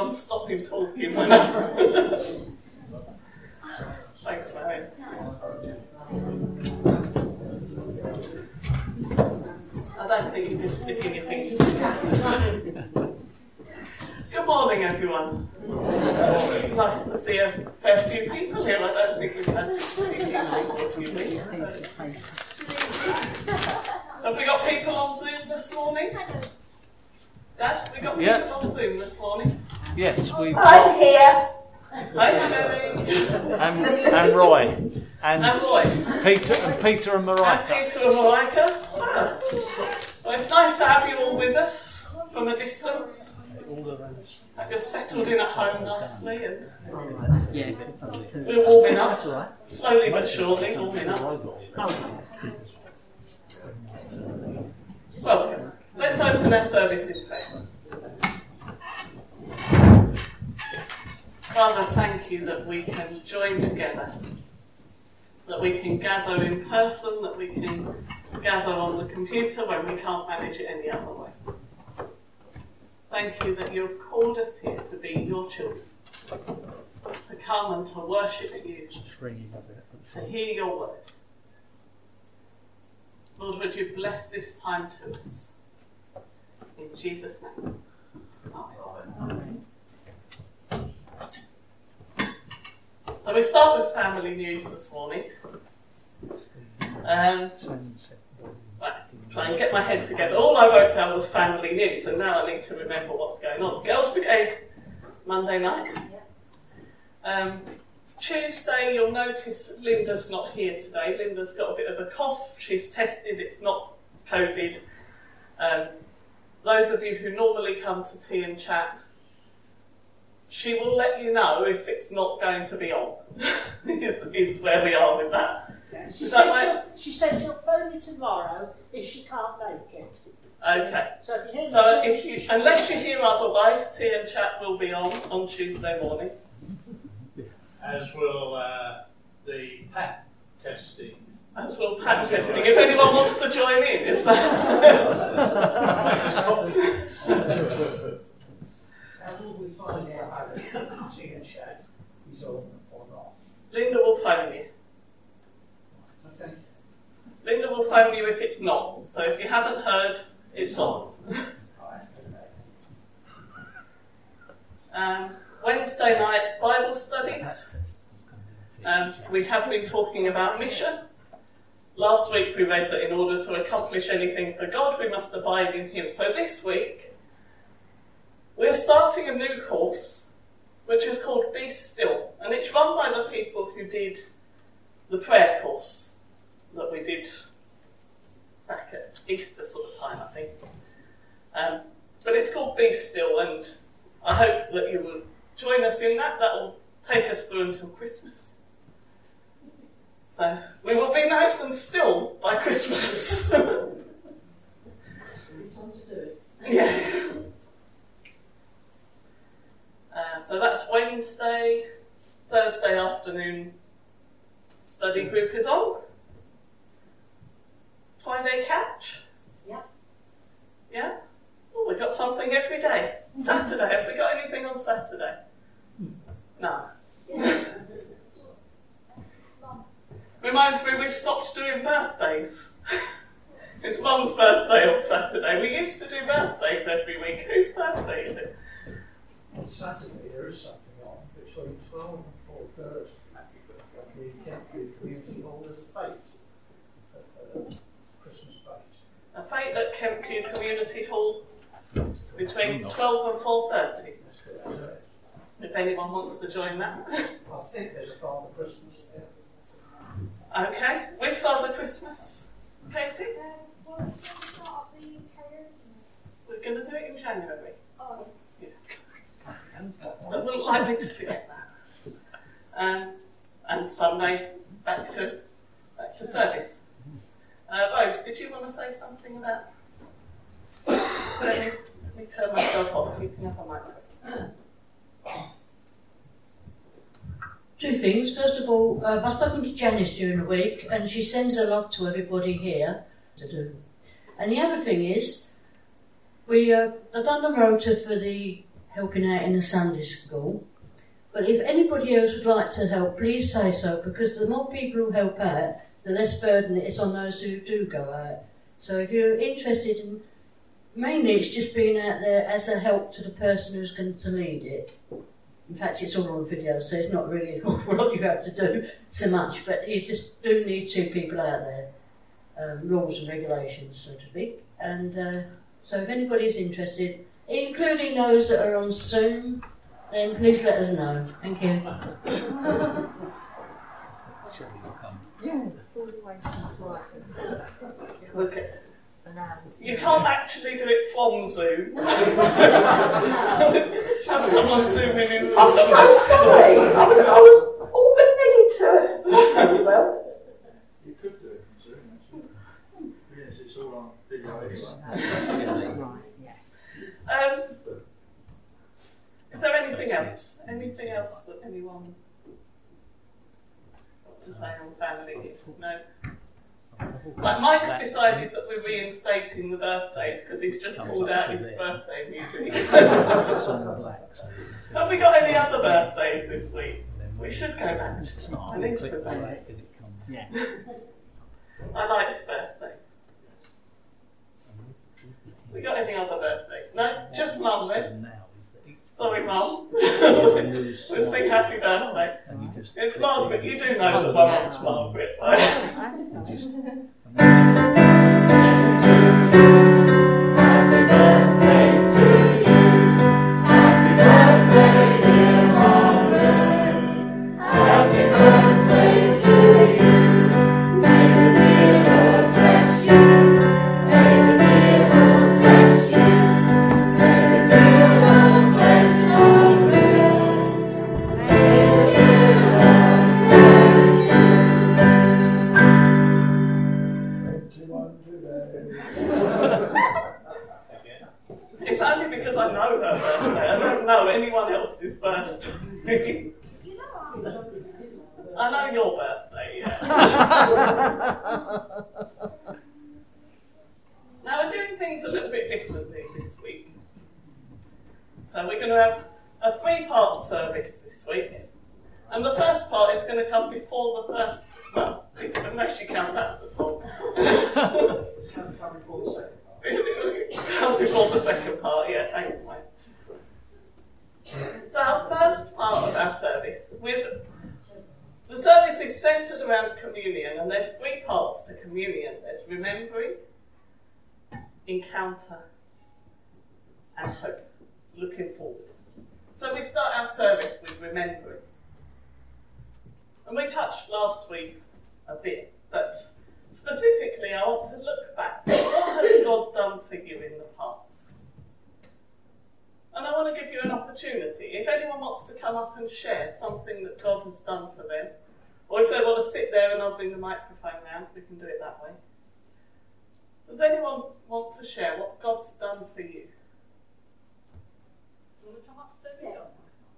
everyone stop him talking. Thanks, Marion. I don't think you can stick in your fingers. Good morning, everyone. Nice to see a fair few people here. I don't think we've had many people for a few weeks. Have we got people on Zoom this morning? Dad, have we got people on Zoom this morning? Yes, we've I'm here. Hi, Shelley. and Roy. And Roy. Peter and Marika. And Peter and Marika. Well, it's nice to have you all with us from a distance. Have you settled in at home nicely and we're warming up. Slowly but surely, warming up. Well, let's open our service in prayer. Father, thank you that we can join together, that we can gather in person, that we can gather on the computer when we can't manage it any other way. Thank you that you've called us here to be your children, to come and to worship you, to hear your word. Lord, would you bless this time to us? In Jesus' name. Amen. So we start with family news this morning. Try and get my head together. All I wrote down was family news, and now I need to remember what's going on. Girls' Brigade, Monday night. Tuesday, you'll notice Linda's not here today. Linda's got a bit of a cough. She's tested, it's not COVID. Those of you who normally come to tea and chat, she will let you know if it's not going to be on, is where we are with that. Yeah. She said she'll phone me tomorrow if she can't make it. Okay. So if you, unless you hear otherwise, tea and chat will be on Tuesday morning. As will the PAT testing. As will PAT testing. If anyone wants to join in, is that? How will we find out how tea and chat is on or not? Linda will phone you. Okay. Linda will phone you if it's not. So if you haven't heard, it's on. Wednesday night Bible studies. We have been talking about mission. Last week we read that in order to accomplish anything for God, we must abide in Him. So this week, we're starting a new course, which is called Be Still. And it's run by the people who did the prayer course that we did back at Easter sort of time, I think. But it's called Be Still, and I hope that you will join us in that. That will take us through until Christmas. So we will be nice and still by Christmas. Yeah. So that's Wednesday. Thursday afternoon study group is on. Friday catch? Yeah. Yeah? Oh, we've got something every day. Saturday, have we got anything on Saturday? No. Reminds me we've stopped doing birthdays. It's Mum's birthday on Saturday. We used to do birthdays every week. Whose birthday is it? On Saturday there is something on between 12 and 4:30. The Kentbury Community Hall is fete. Christmas fete. A fete at Kentbury Community Hall between 12 and 4:30. If anyone wants to join that. I think there's a Father Christmas there. Okay, with Father Christmas. Katie? What's the start of the karaoke? We're going to do it in January. Oh. Yeah. I wouldn't like me to forget that. And Sunday, back to service. Rose, did you want to say something about... Let me turn myself off. You can have a microphone. Two things. First of all, I've spoken to Janice during the week, and she sends a lot to everybody here to do. And the other thing is, we have done the rota for the helping out in the Sunday school. But if anybody else would like to help, please say so, because the more people who help out, the less burden it is on those who do go out. So if you're interested in, mainly it's just being out there as a help to the person who's going to lead it. In fact, it's all on video, so it's not really an awful lot you have to do so much, but you just do need 2 people out there, rules and regulations, so to speak. And so if anybody's interested, including those that are on Zoom, then please let us know. Thank you. Okay. You can't actually do it from Zoom. Have someone zooming in. I'm so sorry. I was all ready to. Well, You could do it from Zoom, actually. Yes, it's all on video anyway. Is there anything else? Anything else that anyone wants to say on family gifts? No? Like Mike's decided that we're reinstating the birthdays because he's just pulled out his birthday music. Have we got any other birthdays this week? We should go back. I need to. Yeah. I liked birthdays. We got any other birthdays? No? Just Mum then? Sorry, Mum. Let's sing happy birthday. It's Margaret. You do know that my mum's Margaret, right? It's only because I know her birthday. I don't know anyone else's birthday. I know your birthday, yeah. Now we're doing things a little bit differently this week. So we're going to have a 3-part service this week. And the first part is going to come before the first, well, unless you count that as a song. it's going to come before the second part. Come before the second part, yeah, thanks, mate. So our first part of our service, the service is centred around communion, and there's 3 parts to communion. There's remembering, encounter, and hope, looking forward. So we start our service with remembering. And we touched last week a bit, but specifically I want to look back. What has God done for you in the past? And I want to give you an opportunity. If anyone wants to come up and share something that God has done for them, or if they want to sit there and I'll bring the microphone round, we can do it that way. Does anyone want to share what God's done for you? You want to come up, Debbie? Yeah.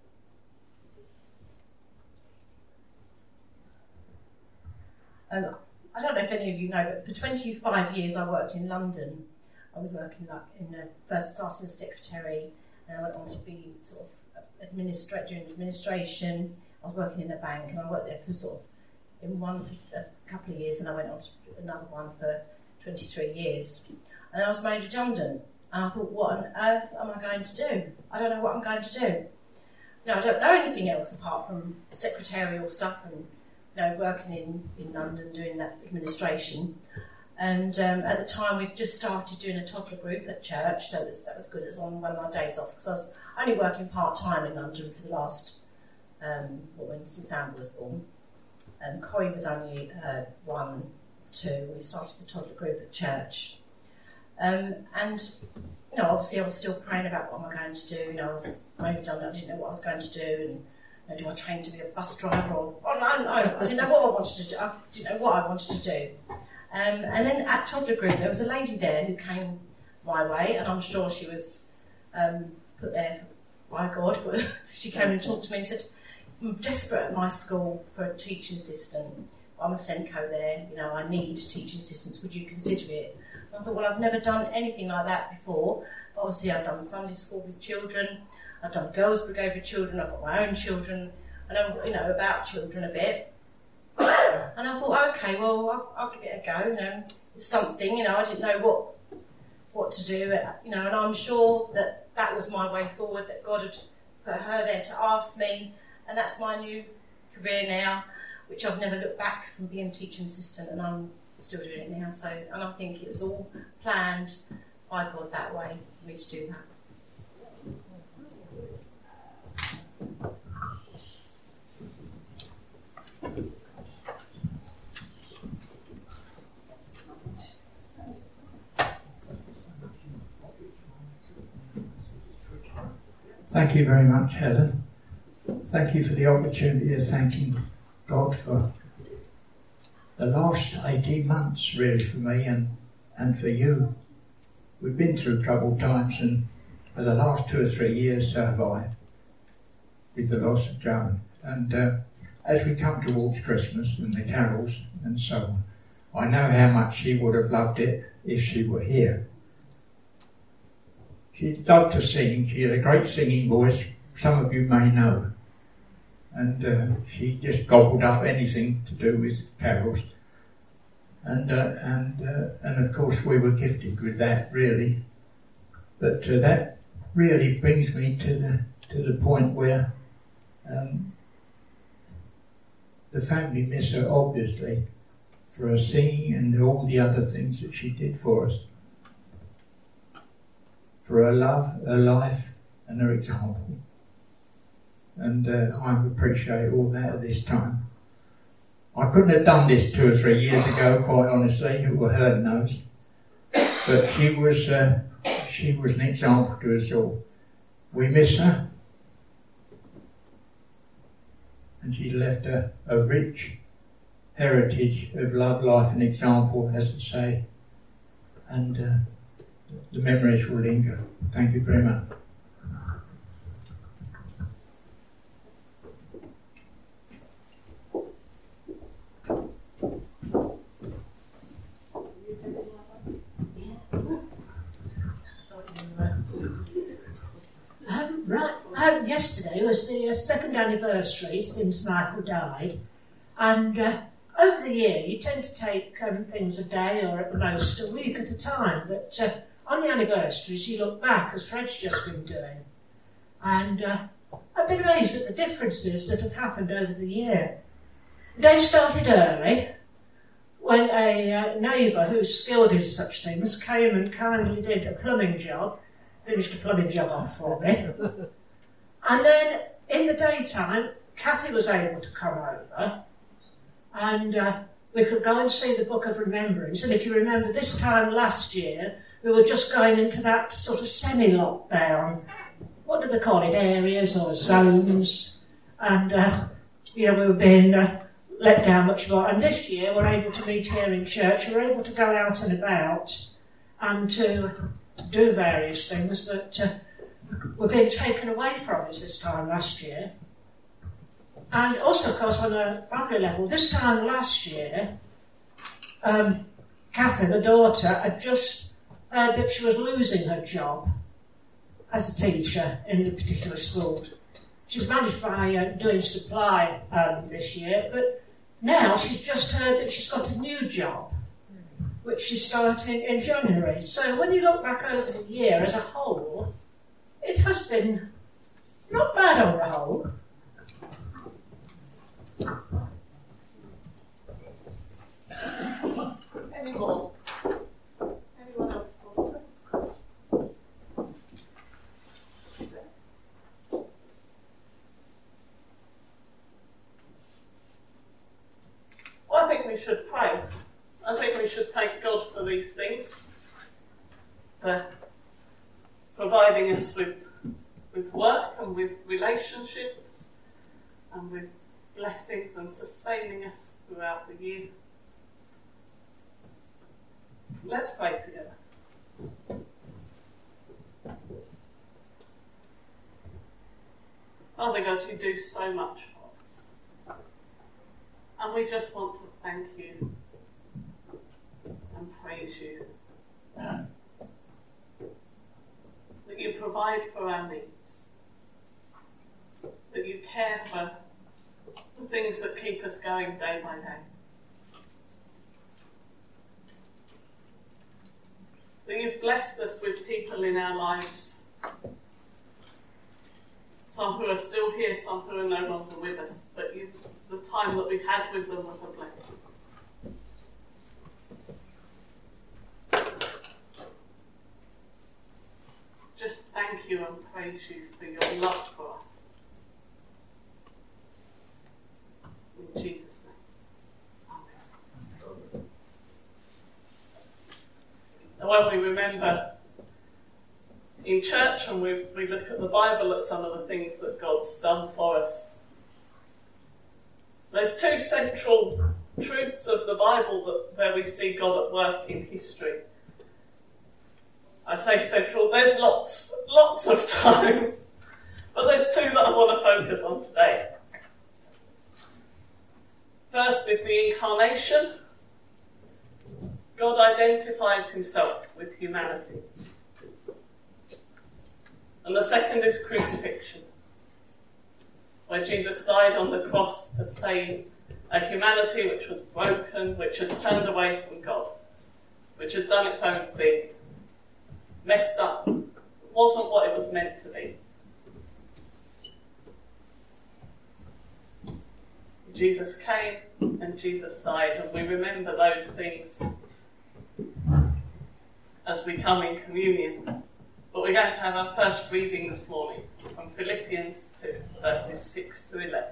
I don't know if any of you know, but for 25 years I worked in London. I was working first started as secretary, and I went on to be sort of doing administration. I was working in a bank, and I worked there for a couple of years, and I went on to another one for 23 years. And I was made redundant, and I thought, what on earth am I going to do? I don't know what I'm going to do. I don't know anything else apart from secretarial stuff and working in London doing that administration. And at the time we just started doing a toddler group at church, so that was good. It was on one of my days off, because I was only working part-time in London for the last, since Anne was born. And Corrie was only 1, 2. We started the toddler group at church. And obviously I was still praying about what am I going to do. I was redundant, I didn't know what I was going to do, and do I train to be a bus driver? I didn't know what I wanted to do. I didn't know what I wanted to do. And then at toddler group, there was a lady there who came my way, and I'm sure she was put there by God, but she came and talked to me and said, I'm desperate at my school for a teaching assistant. I'm a Senko there, I need teaching assistants, would you consider it? And I thought, well, I've never done anything like that before. But obviously I've done Sunday school with children. I've done Girls Brigade for Children, I've got my own children, I know, you know, about children a bit. And I thought, okay, well, I'll give it a go, you know, it's something, you know, I didn't know what to do, you know, and I'm sure that was my way forward, that God had put her there to ask me, and that's my new career now, which I've never looked back from being teaching assistant, and I'm still doing it now. So, and I think it was all planned by God that way for me to do that. Thank you very much, Helen. Thank you for the opportunity of thanking God for the last 18 months, really, for me and for you. We've been through troubled times, and for the last 2 or 3 years, so have I, with the loss of Joan. And as we come towards Christmas and the carols and so on, I know how much she would have loved it if she were here. She loved to sing. She had a great singing voice, some of you may know. And she just gobbled up anything to do with carols. And of course we were gifted with that, really. But that really brings me to the point where the family miss her, obviously, for her singing and all the other things that she did for us. For her love, her life, and her example. And I appreciate all that at this time. I couldn't have done this 2 or 3 years ago, quite honestly, well, Helen knows. But she was an example to us all. We miss her. And she left a rich heritage of love, life and example, as I say. And the memories will linger. Thank you very much. Yesterday was the second anniversary since Michael died, and over the year you tend to take things a day or at the most a week at a time, but on the anniversaries you look back, as Fred's just been doing, and I've been amazed at the differences that have happened over the year. The day started early when a neighbour who's skilled in such things came and kindly did a plumbing job, finished a plumbing job off for me. And then in the daytime, Kathy was able to come over and we could go and see the Book of Remembrance. And if you remember, this time last year, we were just going into that sort of semi-lockdown, what do they call it, areas or zones. And, we were being let down much more. And this year, we're able to meet here in church. We're able to go out and about and to do various things that were being taken away from us this time last year. And also, of course, on a family level, this time last year, Kathy, the daughter, had just heard that she was losing her job as a teacher in the particular school. She's managed by doing supply this year, but now she's just heard that she's got a new job, which she's starting in January. So when you look back over the year as a whole, it has been not bad on the whole. Any more? Anyone else? Well, I think we should pray. I think we should thank God for these things, for providing us with work and with relationships and with blessings and sustaining us throughout the year. Let's pray together. Father God, you do so much for us. And we just want to thank you and praise you. That you provide for our needs. care for the things that keep us going day by day. That you've blessed us with people in our lives. Some who are still here, some who are no longer with us, but the time that we've had with them was a blessing. Just thank you and praise you for your love for us. In Jesus' name. Amen. And when we remember in church and we look at the Bible at some of the things that God's done for us, there's two central truths of the Bible where we see God at work in history. I say central, there's lots of times, but there's two that I want to focus on today. First is the incarnation. God identifies himself with humanity. And the second is crucifixion, where Jesus died on the cross to save a humanity which was broken, which had turned away from God, which had done its own thing, messed up, wasn't what it was meant to be. Jesus came and Jesus died, and we remember those things as we come in communion. But we're going to have our first reading this morning from Philippians 2, verses 6 to 11.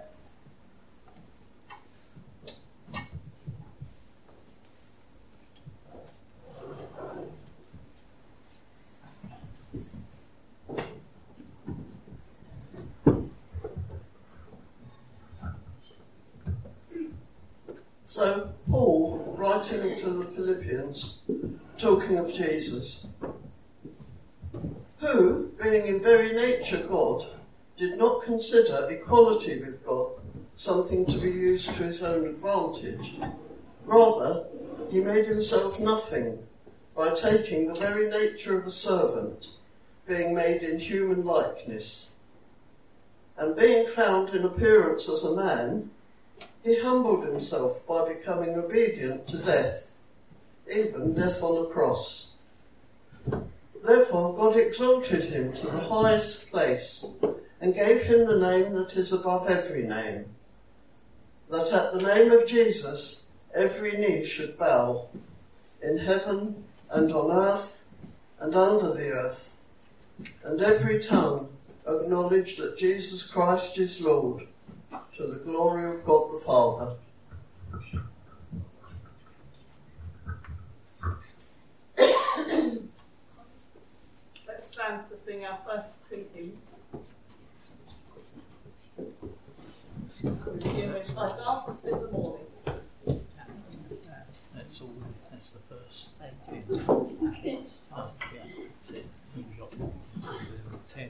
So, Paul, writing to the Philippians, talking of Jesus, who, being in very nature God, did not consider equality with God something to be used to his own advantage. Rather, he made himself nothing by taking the very nature of a servant, being made in human likeness. And being found in appearance as a man, he humbled himself by becoming obedient to death, even death on the cross. Therefore God exalted him to the highest place and gave him the name that is above every name, that at the name of Jesus every knee should bow, in heaven and on earth and under the earth, and every tongue acknowledge that Jesus Christ is Lord, to the glory of God the Father. Let's stand to sing our first two hymns. I danced in the morning. That's the first hymn. Oh, yeah, that's it. You've got 10.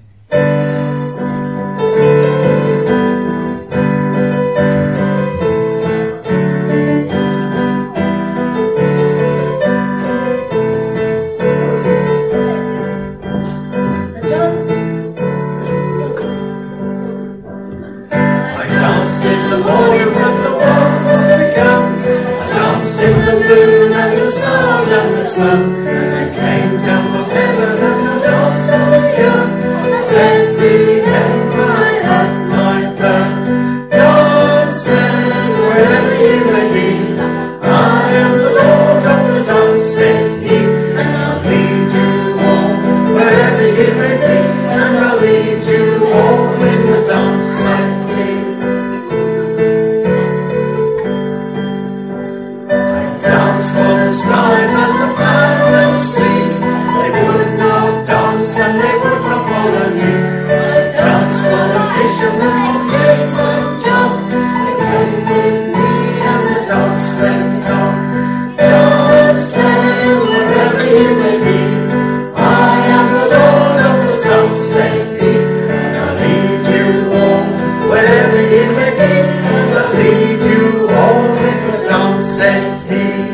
Sun, and came down from heaven and dust on the earth, and Bethlehem my heart might burn. Dancers, wherever you may be, I am the Lord of the dance, said he, and I'll lead you all, wherever you may be, and I'll lead you all in the dance, said he. I dance for the scribes and the Pharisees, they would not dance and they would not follow me. I dance for the fishermen of James and John, they went with me and the dance went on. Dance then, wherever you may be, I am the Lord of the dance, said he, and I'll lead you all, wherever you may be, and I'll lead you all in the dance, said he.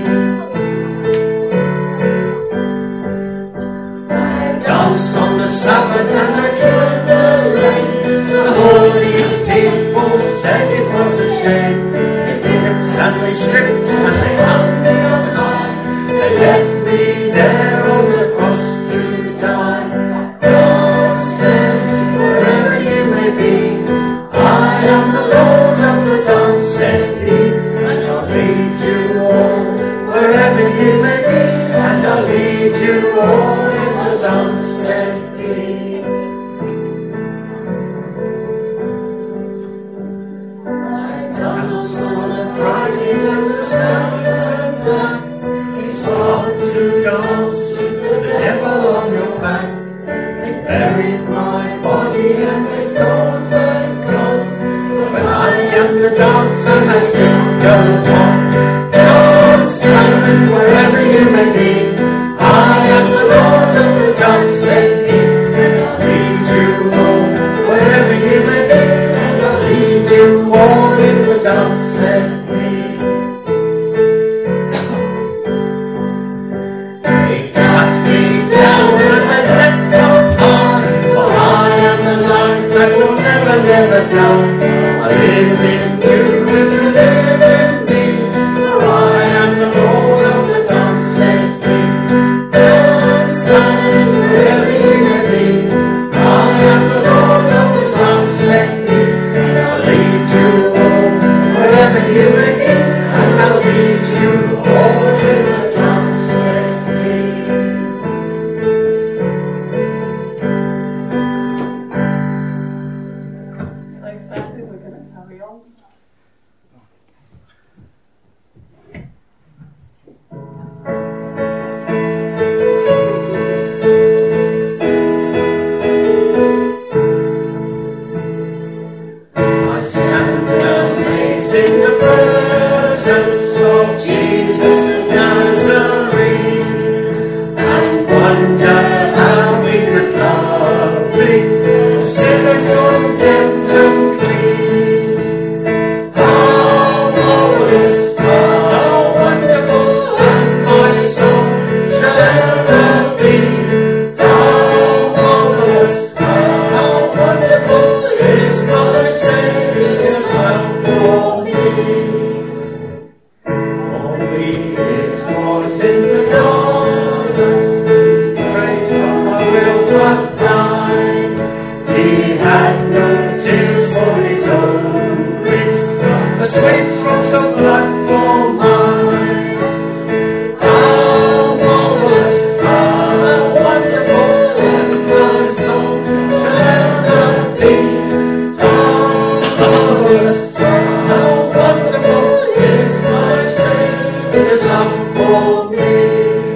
Danced on the Sabbath and I cured the lame, the holy appeared said it was a shame. They whipped and they stripped and they hung me on high. They left me there on the cross to die. Dance then, wherever you may be. I am the Lord of the dance, said he, and I'll lead you all wherever you may be, and I'll lead you all in the dance, said he. I dance on a Friday when the sky turned black. It's hard to dance with the devil on your back. They buried my body and they thought I'd gone, but I am the dance and I still go on. Dance, come wherever you may be. I am the Lord of the dance, said he, and I'll lead you all wherever you may be, and I'll lead you all in the dance, said he. They cut me down and I leapt up high, for I am the life that will never, never die. I live in you if you live in me, for I am the Lord of the dance, said he. Dance, darling, wherever you may be. I am the Lord of the dance, said he, and I'll lead you all wherever you may be, and I'll lead you all in the dance, said he. Stay standing, we're going to carry on. I stand amazed in the presence of Jesus the Nazarene, and wonder how he could love me, a sinner condemned and clean. How marvelous, how wonderful, and my soul shall ever be. How marvelous, how wonderful is my Saviour's love for me. For me it was in the garden, he prayed not my will but thine. He had no tears for his own griefs, but sweet drops of blood for mine. How marvelous, how wonderful is my soul shall ever be. How marvelous, how wonderful is my Saviour's love for me.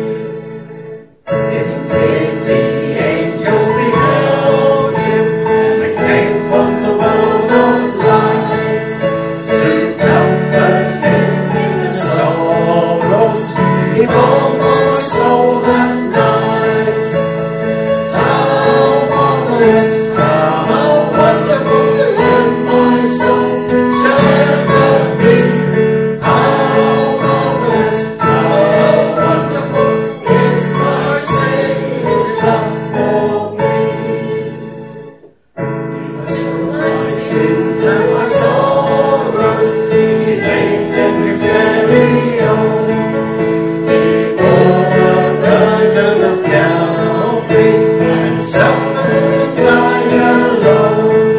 In pity, angels beheld him, and came from the world of light to comfort him in the sorrows he bore for my soul that night. How marvelous, how wonderful in my soul shall ever be. How marvelous, how wonderful is my Saviour's love for me. To my sins and my sorrows, he made them his very own. He bore the burden of Calvary and suffered and died alone.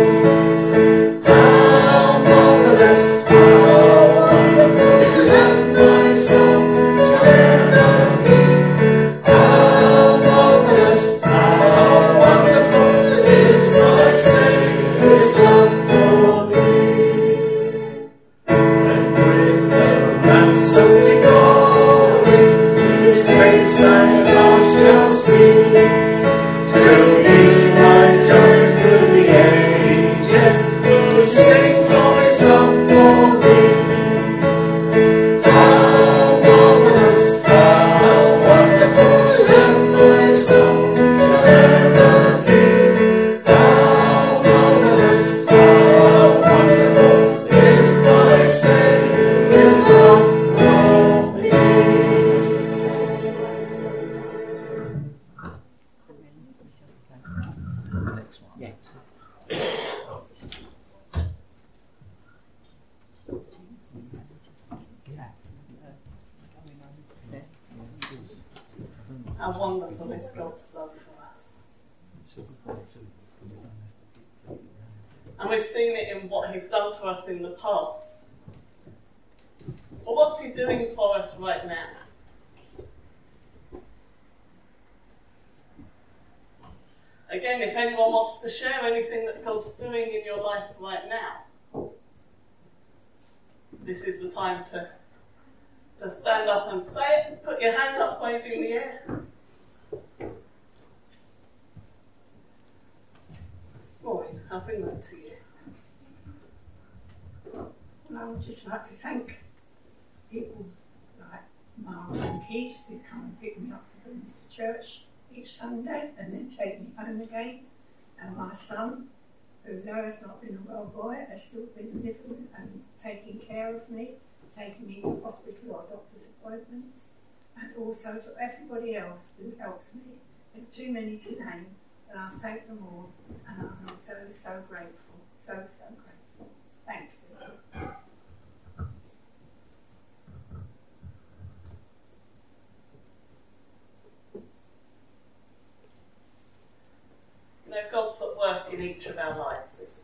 How marvelous, how wonderful that my soul shall ever be. How marvelous, how wonderful is my Saviour's love for me. And with the ransomed in glory, his face I at last shall see. 'Twill be my joy through the ages to sing of his love for me. How marvelous, how wonderful that my soul shall ever be. How marvelous, how wonderful is my Saviour's love for me. Next one. Yes. is God's love for us. And we've seen it in what he's done for us in the past. But what's he doing for us right now? Again, if anyone wants to share anything that God's doing in your life right now, this is the time to stand up and say it. Put your hand up, wave in the air. Maureen, I'll bring that to you. Well, I would just like to thank people like Mark and Keith who come and pick me up to bring me to church each Sunday and then take me home again. And my son, who though has not been a well boy, has still been living and taking care of me, taking me to hospital or doctor's appointments, and also to everybody else who helps me. There are too many to name, and I thank them all, and I'm so grateful, so grateful. Thank you. You know, God's at work in each of our lives, isn't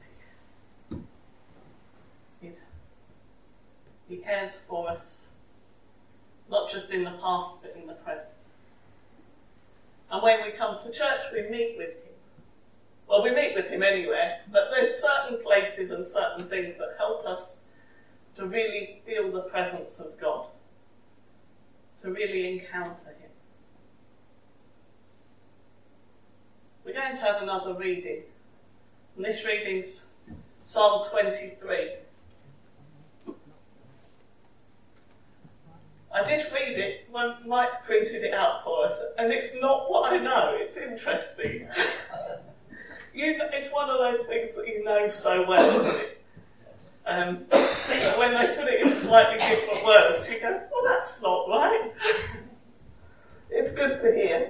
he? He cares for us, not just in the past, but in the present. And when we come to church, we meet with him. Well, we meet with him anywhere, but there's certain places and certain things that help us to really feel the presence of God, to really encounter him. We're going to have another reading, and this reading's Psalm 23. I did read it when Mike printed it out for us, and it's not what I know. It's interesting. It's one of those things that you know so well, isn't it? But when they put it in slightly different words, you go, "Oh, that's not right." It's good to hear.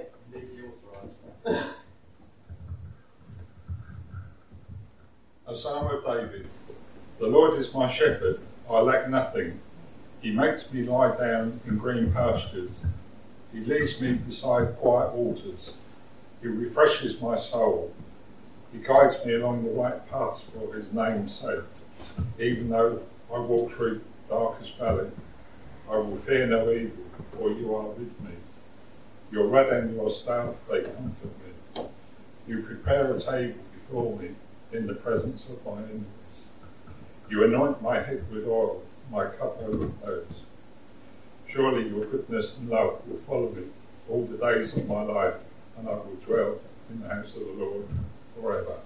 A Psalm of David. The Lord is my shepherd, I lack nothing. He makes me lie down in green pastures. He leads me beside quiet waters. He refreshes my soul. He guides me along the right paths for his name's sake. Even though I walk through darkest valley, I will fear no evil, for you are with me. Your rod and your staff, they comfort me. You prepare a table before me in the presence of my enemies. You anoint my head with oil, my cup overflows. Surely your goodness and love will follow me all the days of my life, and I will dwell in the house of the Lord forever.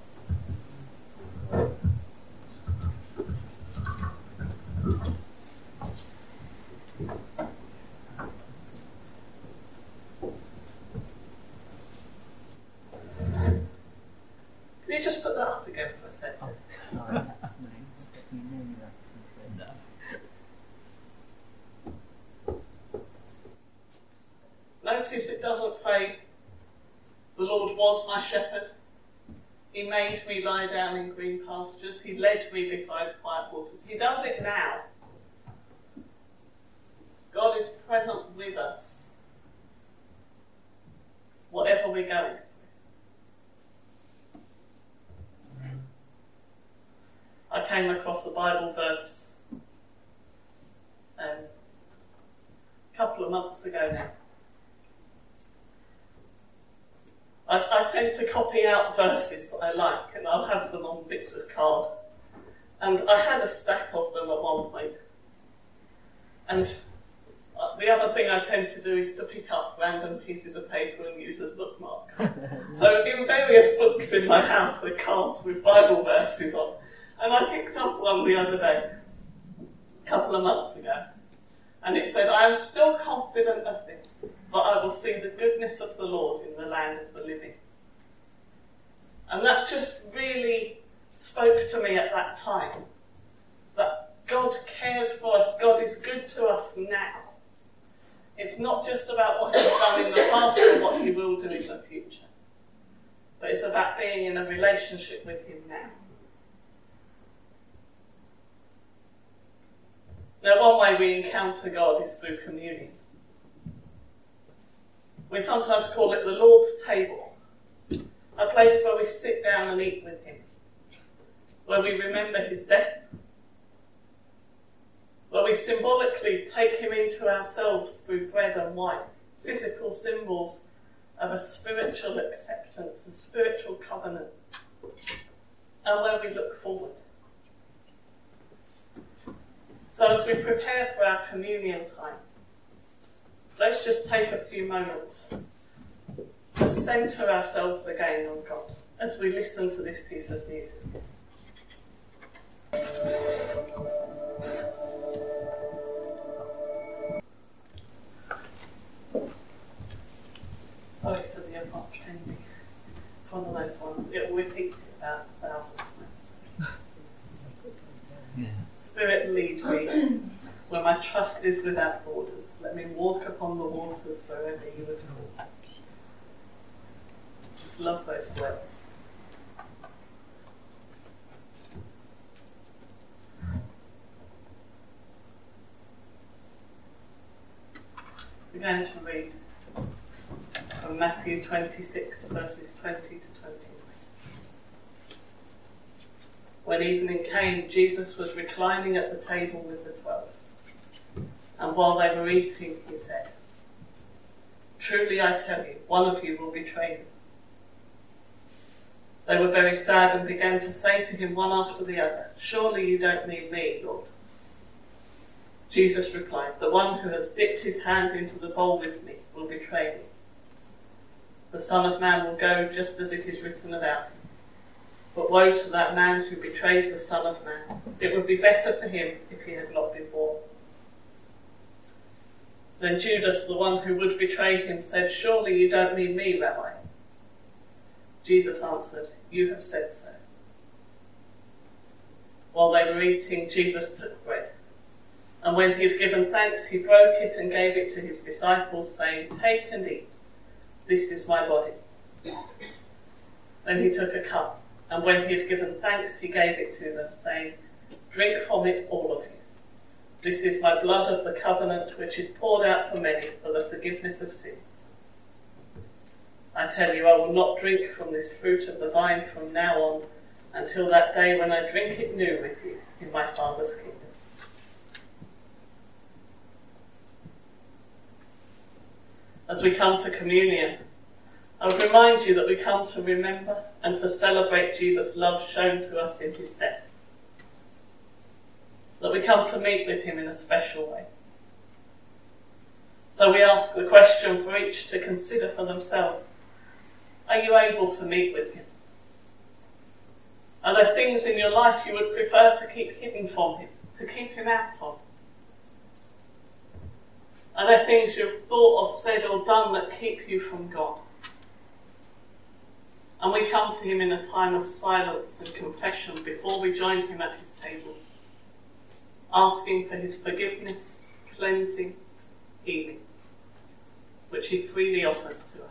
Can you just put that up again for a second? Notice it doesn't say, the Lord was my shepherd. He made me lie down in green pastures. He led me beside quiet waters. He does it now. God is present with us, whatever we're going through. I came across a Bible verse a couple of months ago now. I tend to copy out verses that I like, and I'll have them on bits of card. And I had a stack of them at one point. And the other thing I tend to do is to pick up random pieces of paper and use as bookmarks. So in various books in my house, there are cards with Bible verses on. And I picked up one the other day, a couple of months ago. And it said, I am still confident of this, that I will see the goodness of the Lord in the land of the living. And that just really spoke to me at that time, that God cares for us, God is good to us now. It's not just about what he's done in the past or what he will do in the future, but it's about being in a relationship with him now. Now, one way we encounter God is through communion. We sometimes call it the Lord's table, a place where we sit down and eat with him, where we remember his death, where we symbolically take him into ourselves through bread and wine, physical symbols of a spiritual acceptance, a spiritual covenant, and where we look forward. So as we prepare for our communion time, let's just take a few moments to centre ourselves again on God as we listen to this piece of music. Sorry for the opportunity. It's one of those ones. It will repeat it about 1,000 times. Spirit, lead me where my trust is without borders. Let me walk upon the waters wherever you would call. Just love those words. We're going to read from Matthew 26, verses 20 to 29. When evening came, Jesus was reclining at the table with the 12. And while they were eating, he said, "Truly I tell you, one of you will betray me." They were very sad and began to say to him one after the other, "Surely you don't mean me, Lord." Jesus replied, "The one who has dipped his hand into the bowl with me will betray me. The Son of Man will go just as it is written about him. But woe to that man who betrays the Son of Man. It would be better for him if he had not been born." Then Judas, the one who would betray him, said, "Surely you don't mean me, Rabbi." Jesus answered, "You have said so." While they were eating, Jesus took bread. And when he had given thanks, he broke it and gave it to his disciples, saying, "Take and eat. This is my body." Then he took a cup, and when he had given thanks, he gave it to them, saying, "Drink from it, all of you. This is my blood of the covenant, which is poured out for many for the forgiveness of sins. I tell you, I will not drink from this fruit of the vine from now on until that day when I drink it new with you in my Father's kingdom." As we come to communion, I would remind you that we come to remember and to celebrate Jesus' love shown to us in his death. That we come to meet with him in a special way. So we ask the question for each to consider for themselves. Are you able to meet with him? Are there things in your life you would prefer to keep hidden from him, to keep him out of? Are there things you've thought or said or done that keep you from God? And we come to him in a time of silence and confession before we join him at his table, asking for his forgiveness, cleansing, healing, which he freely offers to us.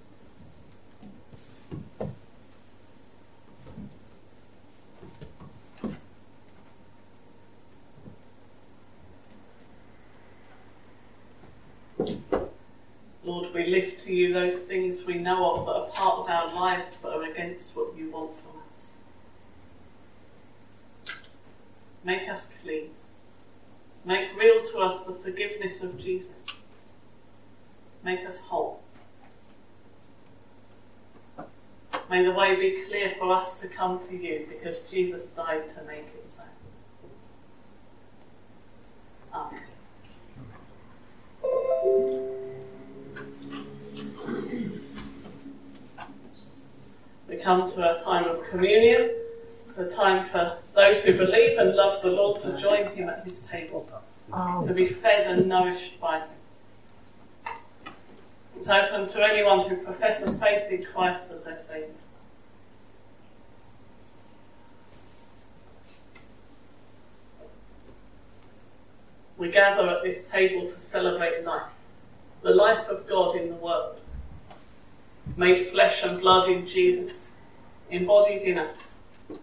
Lord, we lift to you those things we know of that are part of our lives but are against what you want from us. Make us clean. Make real to us the forgiveness of Jesus. Make us whole. May the way be clear for us to come to you because Jesus died to make it so. Amen. We come to a time of communion. It's a time for those who believe and love the Lord to join him at his table, to be fed and nourished by him. It's open to anyone who professes faith in Christ as their Saviour. We gather at this table to celebrate life, the life of God in the world, made flesh and blood in Jesus, embodied in us.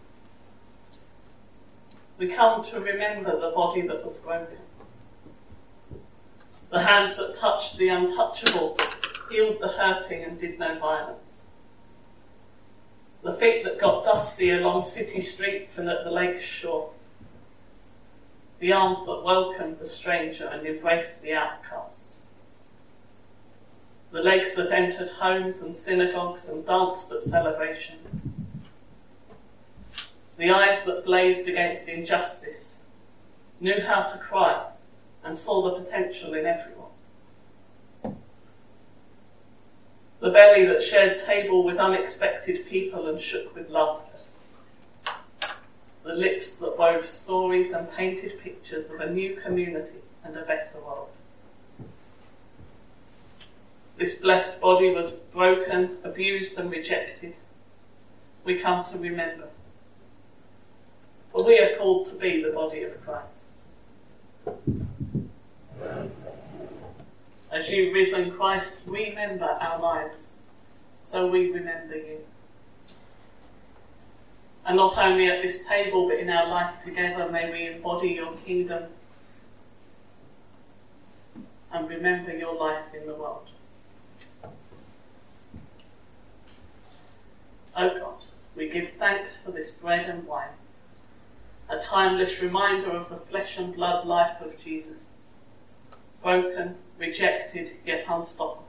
We come to remember the body that was broken, the hands that touched the untouchable healed the hurting and did no violence. The feet that got dusty along city streets and at the lake's shore. The arms that welcomed the stranger and embraced the outcast. The legs that entered homes and synagogues and danced at celebrations. The eyes that blazed against injustice, knew how to cry and saw the potential in everyone. The belly that shared table with unexpected people and shook with laughter. The lips that wove stories and painted pictures of a new community and a better world. This blessed body was broken, abused and rejected. We come to remember. For we are called to be the body of Christ. As you risen Christ, remember our lives, so we remember you. And not only at this table, but in our life together, may we embody your kingdom and remember your life in the world. O God, we give thanks for this bread and wine, a timeless reminder of the flesh and blood life of Jesus, broken, rejected, yet unstoppable.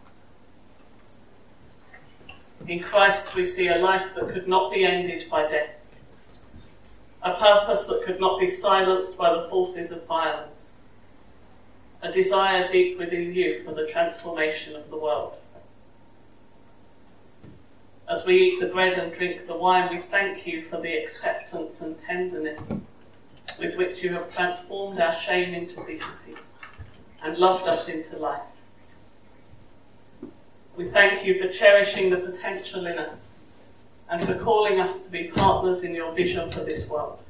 In Christ we see a life that could not be ended by death, a purpose that could not be silenced by the forces of violence, a desire deep within you for the transformation of the world. As we eat the bread and drink the wine, we thank you for the acceptance and tenderness with which you have transformed our shame into dignity and loved us into light. We thank you for cherishing the potential in us and for calling us to be partners in your vision for this world.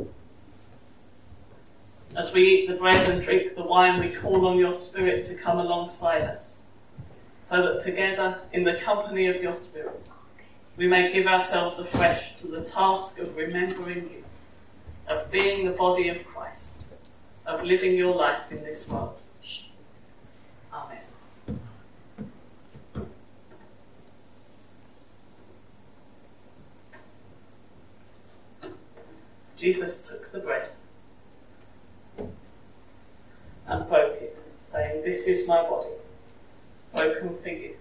As we eat the bread and drink the wine, we call on your Spirit to come alongside us, so that together, in the company of your Spirit, we may give ourselves afresh to the task of remembering you, of being the body of Christ, of living your life in this world. Amen. Jesus took the bread and broke it, saying, "This is my body, broken for you."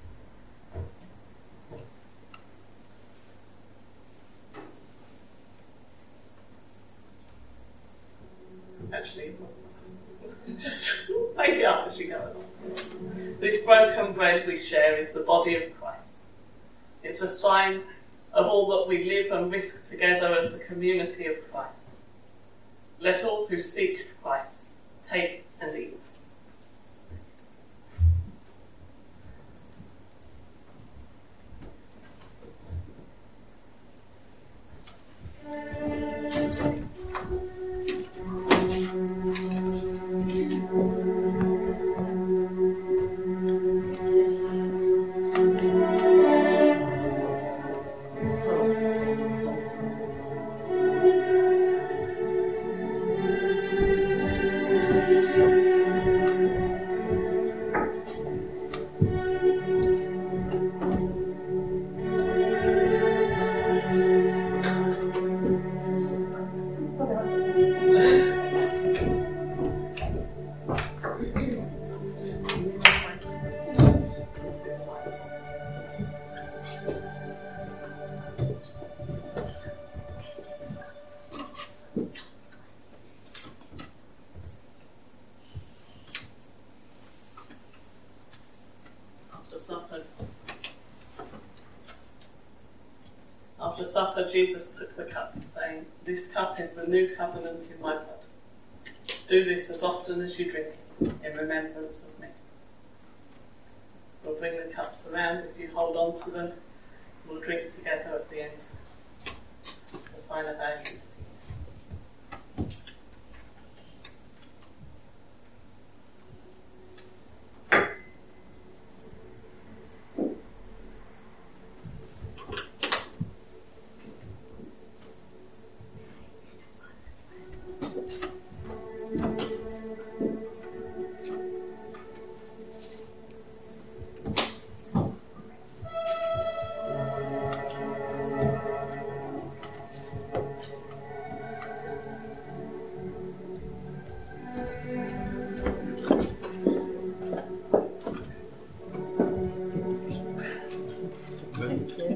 Actually, just make it up as you go along. This broken bread we share is the body of Christ. It's a sign of all that we live and risk together as the community of Christ. Let all who seek Christ take and eat. After supper, Jesus took the cup, saying, "This cup is the new covenant in my blood. Do this as often as you drink it, in remembrance of me." We'll bring the cups around. If you hold on to them, we'll drink together at the end. A sign of our unity.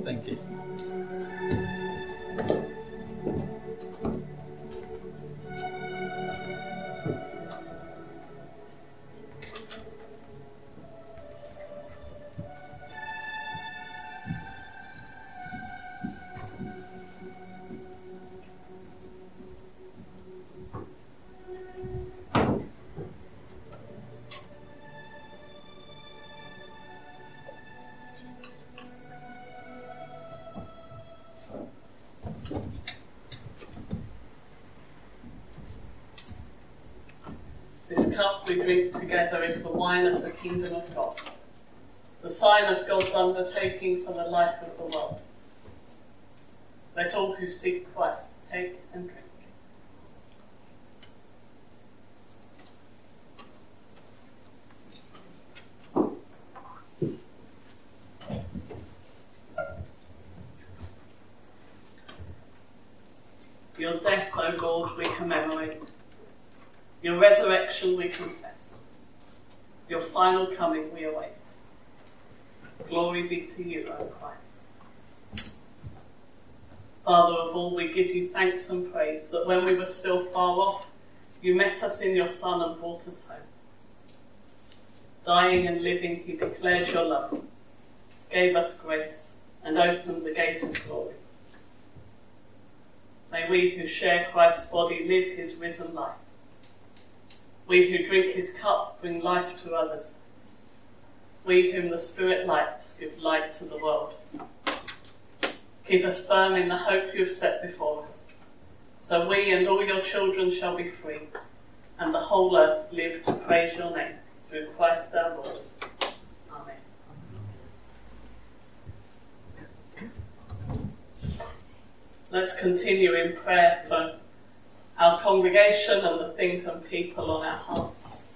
Thank you. This cup we drink together is the wine of the kingdom of God, the sign of God's undertaking for the life of the world. Let all who seek Christ take and drink. Your death, O Lord, we commemorate. Your resurrection we confess. Your final coming we await. Glory be to you, O Christ. Father of all, we give you thanks and praise that when we were still far off, you met us in your Son and brought us home. Dying and living, he declared your love, gave us grace, and opened the gate of glory. May we who share Christ's body live his risen life. We who drink his cup bring life to others. We whom the Spirit lights give light to the world. Keep us firm in the hope you have set before us, so we and all your children shall be free, and the whole earth live to praise your name, through Christ our Lord. Amen. Let's continue in prayer for our congregation and the things and people on our hearts.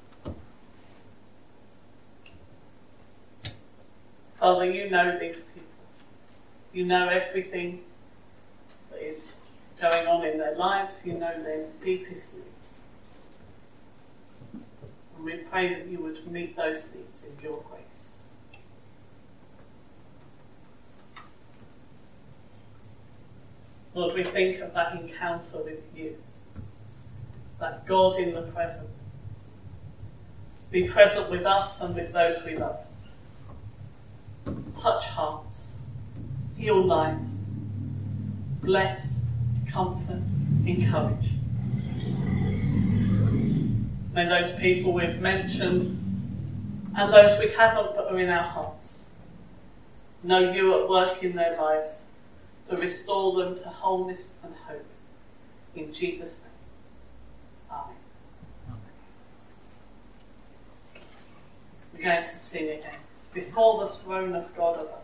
Father, you know these people. You know everything that is going on in their lives. You know their deepest needs. And we pray that you would meet those needs in your grace. Lord, we think of that encounter with you, that God in the present. Be present with us and with those we love. Touch hearts, heal lives, bless, comfort, encourage. May those people we've mentioned and those we haven't but are in our hearts know you at work in their lives, to restore them to wholeness and hope. In Jesus' name. Amen. We're going to sing again. Before the throne of God above.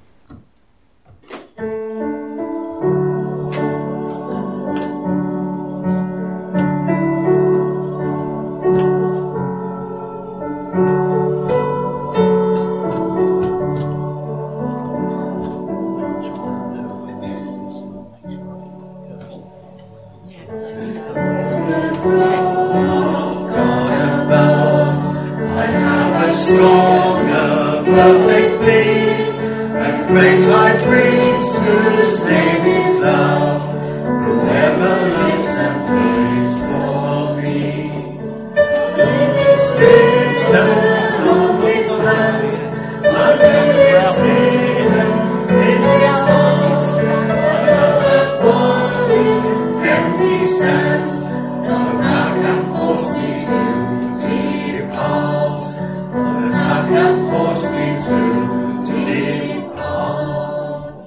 Stronger, perfectly, a great high priest whose name is love, whoever lives and pleads for me. In his written on his hands, my name is hidden in his heart. One of that body empty stands, no power can force me to depart. Can force me to depart.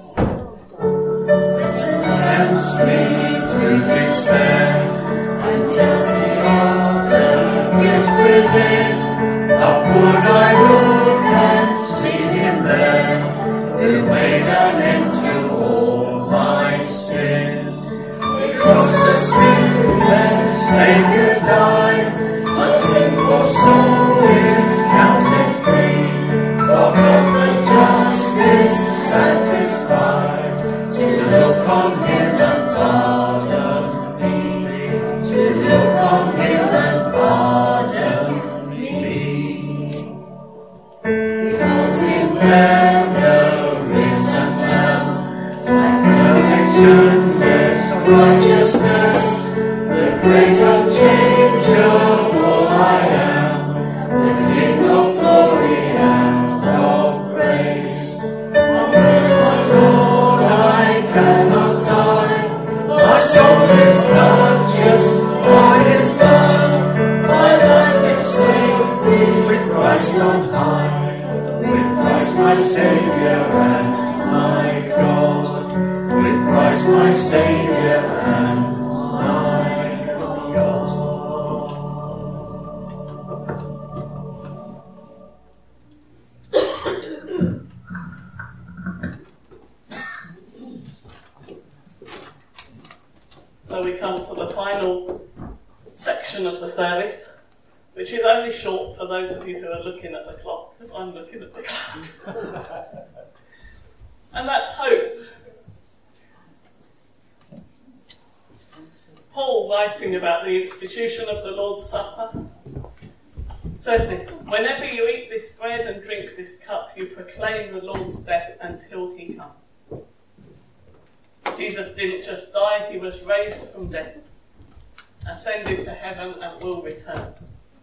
Satan tempts me to despair and tells me of the gift within. Upward I look and see him there, who made an end to all my sin. Because the sinless Saviour died, my sinful soul is counted free. For God the just is satisfied to look on him and pardon me. To look on him and pardon me. Behold him there, the risen Lamb. righteousness, the great unchangeable I am, the King of glory and of grace. My Lord, I cannot die, my soul is purchased by his blood, my life is safe with Christ on high, with Christ my Saviour and my God, with Christ my Saviour and my God. So we come to the final section of the service, which is only short for those of you who are looking at the clock, because I'm looking at the clock. And that's hope. Paul, writing about the institution of the Lord's Supper, says this: whenever you eat this bread and drink this cup, you proclaim the Lord's death until he comes. Jesus didn't just die, he was raised from death, ascended to heaven and will return.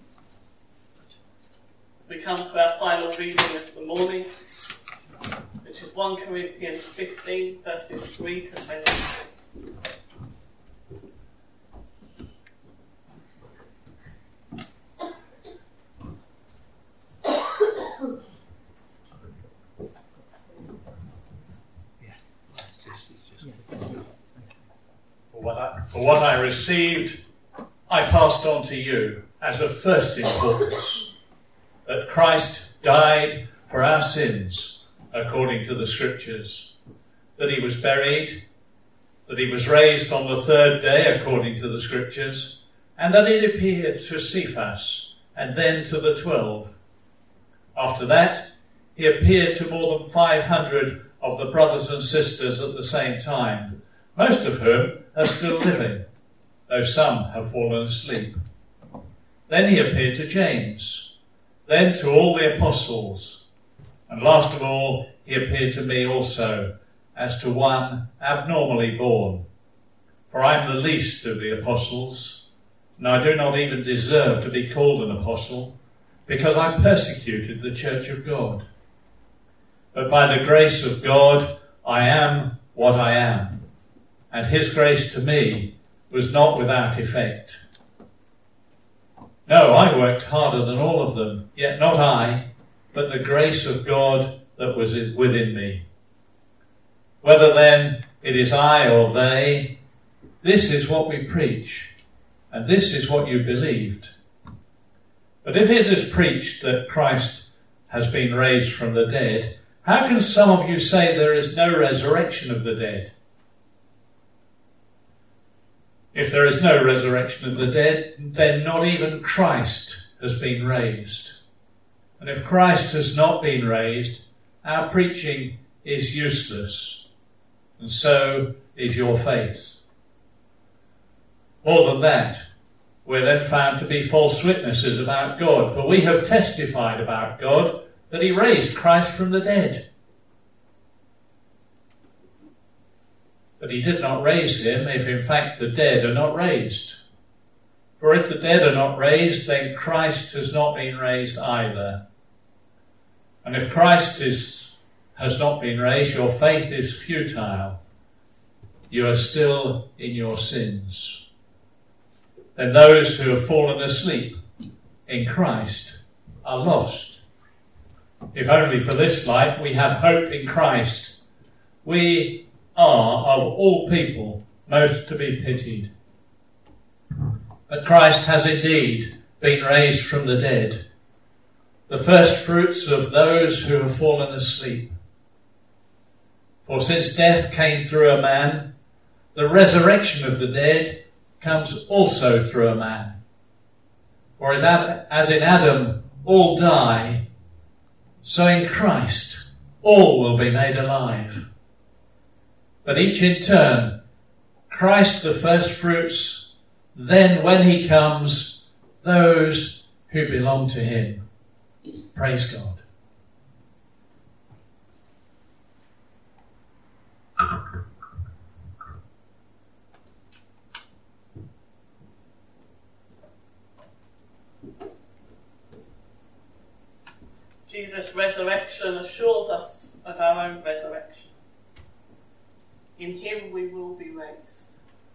We come to our final reading of the morning, which is 1 Corinthians 15, verses 3 to 26. For what I received, I passed on to you as of first importance, that Christ died for our sins according to the Scriptures, that he was buried, that he was raised on the third day according to the Scriptures, and that he appeared to Cephas and then to the 12. After that, he appeared to more than 500 of the brothers and sisters at the same time, most of whom are still living, though some have fallen asleep. Then he appeared to James, then to all the apostles, and last of all he appeared to me also, as to one abnormally born. For I am the least of the apostles, and I do not even deserve to be called an apostle, because I persecuted the church of God. But by the grace of God I am what I am, and his grace to me was not without effect. No, I worked harder than all of them, yet not I, but the grace of God that was within me. Whether then it is I or they, this is what we preach, and this is what you believed. But if it is preached that Christ has been raised from the dead, how can some of you say there is no resurrection of the dead? If there is no resurrection of the dead, then not even Christ has been raised. And if Christ has not been raised, our preaching is useless, and so is your faith. More than that, we're then found to be false witnesses about God, for we have testified about God that he raised Christ from the dead. But he did not raise him if in fact the dead are not raised. For if the dead are not raised, then Christ has not been raised either. And if Christ has not been raised, your faith is futile. You are still in your sins. Then those who have fallen asleep in Christ are lost. If only for this life we have hope in Christ, we are of all people most to be pitied. But Christ has indeed been raised from the dead, the first fruits of those who have fallen asleep. For since death came through a man, the resurrection of the dead comes also through a man. For as in Adam all die, so in Christ all will be made alive. But each in turn, Christ the first fruits, then when he comes, those who belong to him. Praise God. Jesus' resurrection assures us of our own resurrection. In him we will be raised.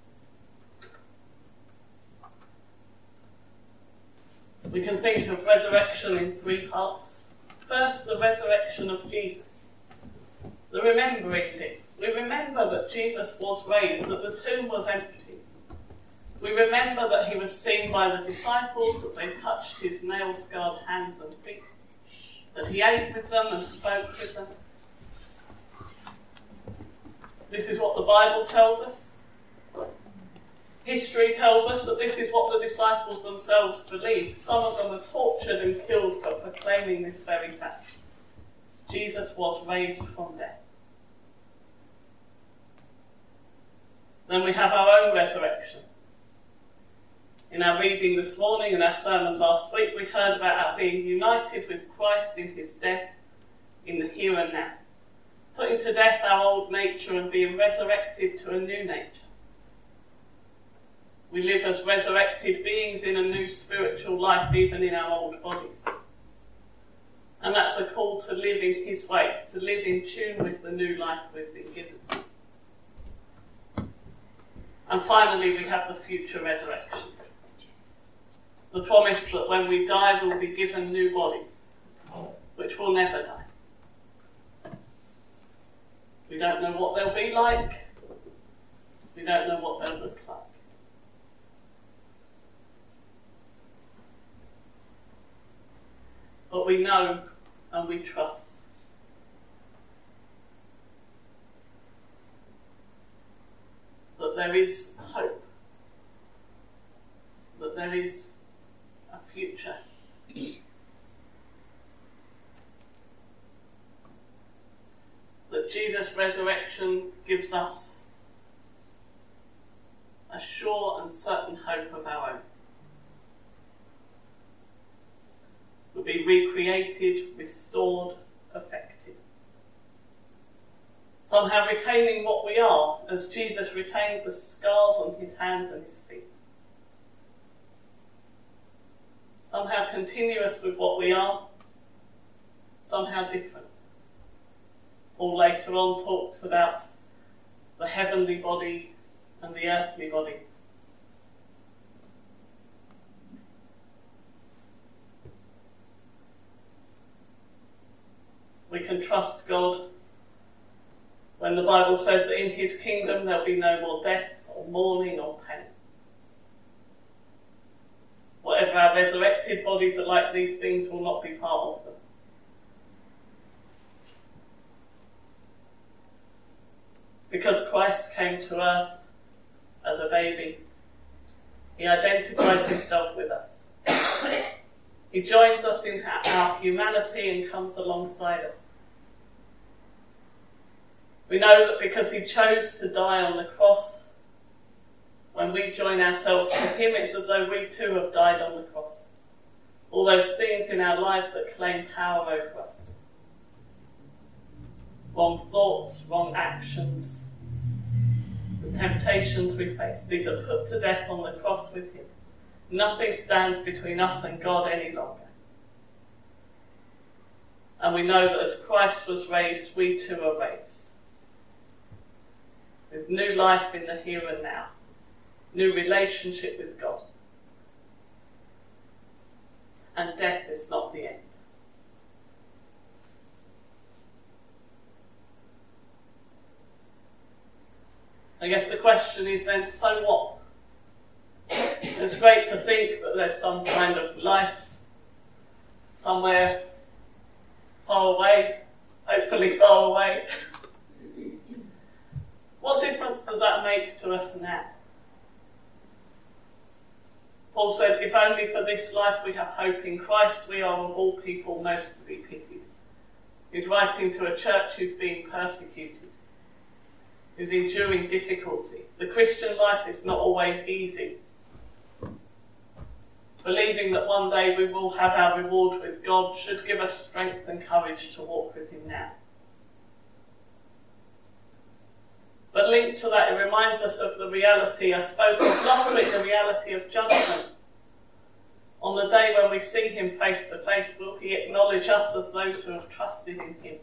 We can think of resurrection in three parts. First, the resurrection of Jesus. The remembering thing. We remember that Jesus was raised, that the tomb was empty. We remember that he was seen by the disciples, that they touched his nail-scarred hands and feet, that he ate with them and spoke with them. This is what the Bible tells us. History tells us that this is what the disciples themselves believed. Some of them were tortured and killed for proclaiming this very fact. Jesus was raised from death. Then we have our own resurrection. In our reading this morning and our sermon last week, we heard about our being united with Christ in his death in the here and now, putting to death our old nature and being resurrected to a new nature. We live as resurrected beings in a new spiritual life, even in our old bodies. And that's a call to live in his way, to live in tune with the new life we've been given. And finally, we have the future resurrection. The promise that when we die, we'll be given new bodies, which will never die. We don't know what they'll be like. We don't know what they'll look like. But we know and we trust. That there is hope. That there is a future. That Jesus' resurrection gives us a sure and certain hope of our own. We'll be recreated, restored, perfected. Somehow retaining what we are, as Jesus retained the scars on his hands and his feet. Somehow continuous with what we are, somehow different. Paul later on talks about the heavenly body and the earthly body. We can trust God when the Bible says that in his kingdom there'll be no more death or mourning or pain. Whatever our resurrected bodies are like, these things will not be part of them. Because Christ came to earth as a baby, he identifies himself with us. He joins us in our humanity and comes alongside us. We know that because he chose to die on the cross, when we join ourselves to him, it's as though we too have died on the cross. All those things in our lives that claim power over us. Wrong thoughts, wrong actions, the temptations we face, these are put to death on the cross with him. Nothing stands between us and God any longer. And we know that as Christ was raised, we too are raised. With new life in the here and now. New relationship with God. And death is not the end. I guess the question is then, so what? It's great to think that there's some kind of life somewhere far away, hopefully far away. What difference does that make to us now? Paul said, if only for this life we have hope in Christ, we are of all people most to be pitied. He's writing to a church who's being persecuted, who's enduring difficulty. The Christian life is not always easy. Believing that one day we will have our reward with God should give us strength and courage to walk with him now. But linked to that, it reminds us of the reality I spoke of last week, the reality of judgment On the day when we see him face to face, will he acknowledge us as those who have trusted in him?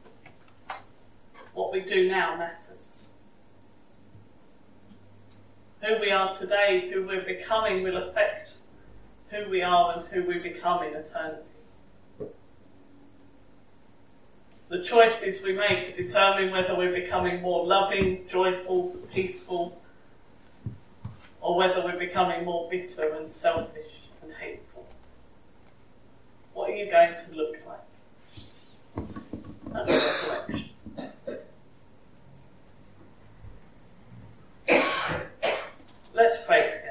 What we do now matters. Who we are today, who we're becoming, will affect who we are and who we become in eternity. The choices we make determine whether we're becoming more loving, joyful, peaceful, or whether we're becoming more bitter and selfish and hateful. What are you going to look like at the resurrection? Let's pray together.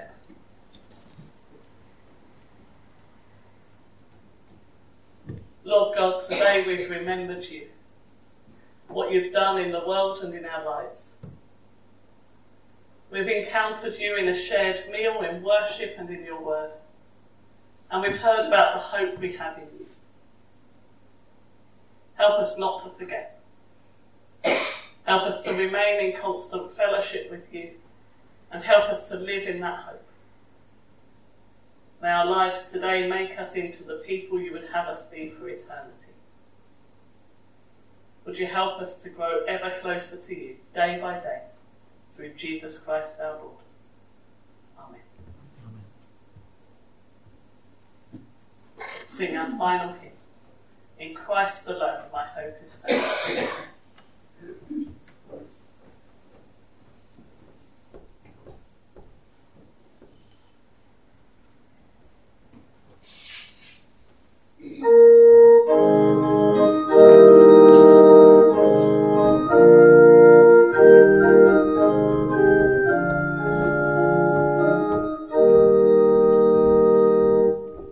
Lord God, today we've remembered you, what you've done in the world and in our lives. We've encountered you in a shared meal, in worship and in your word. And we've heard about the hope we have in you. Help us not to forget. Help us to remain in constant fellowship with you, and help us to live in that hope. May our lives today make us into the people you would have us be for eternity. Would you help us to grow ever closer to you, day by day, through Jesus Christ our Lord. Amen. Let's sing our final hymn. In Christ alone my hope is found.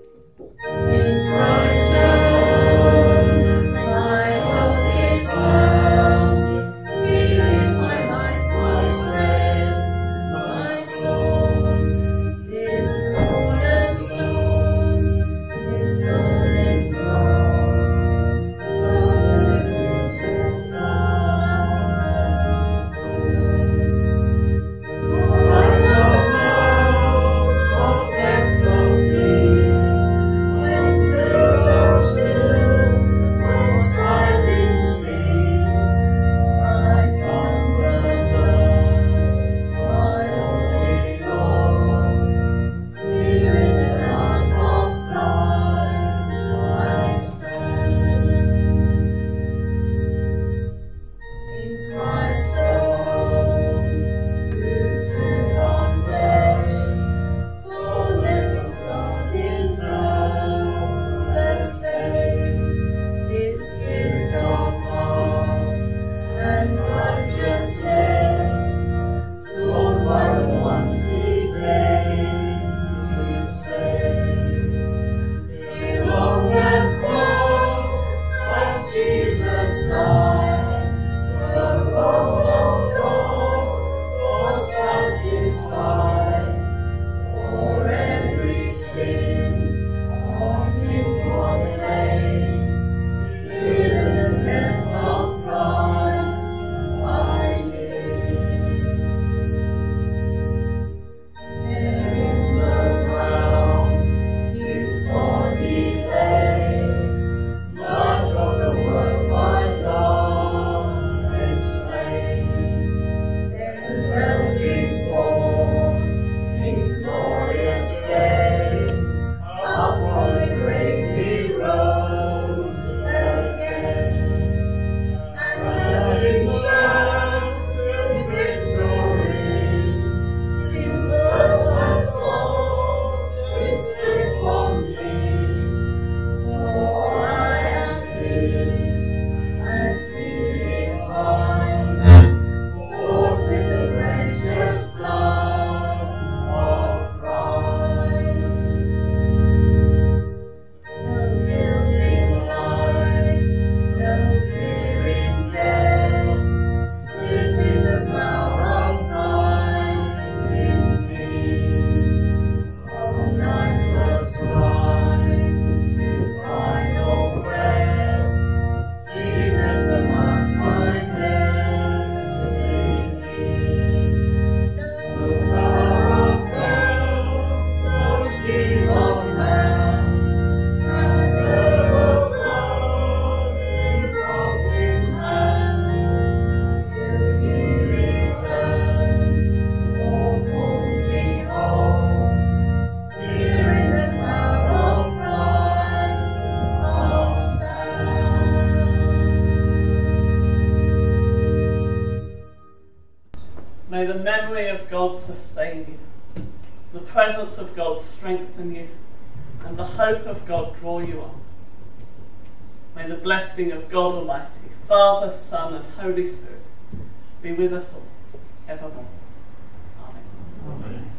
In Christ alone, my hope is found. May the memory of God sustain you, the presence of God strengthen you, and the hope of God draw you on. May the blessing of God Almighty, Father, Son, and Holy Spirit be with us all evermore. Amen. Amen.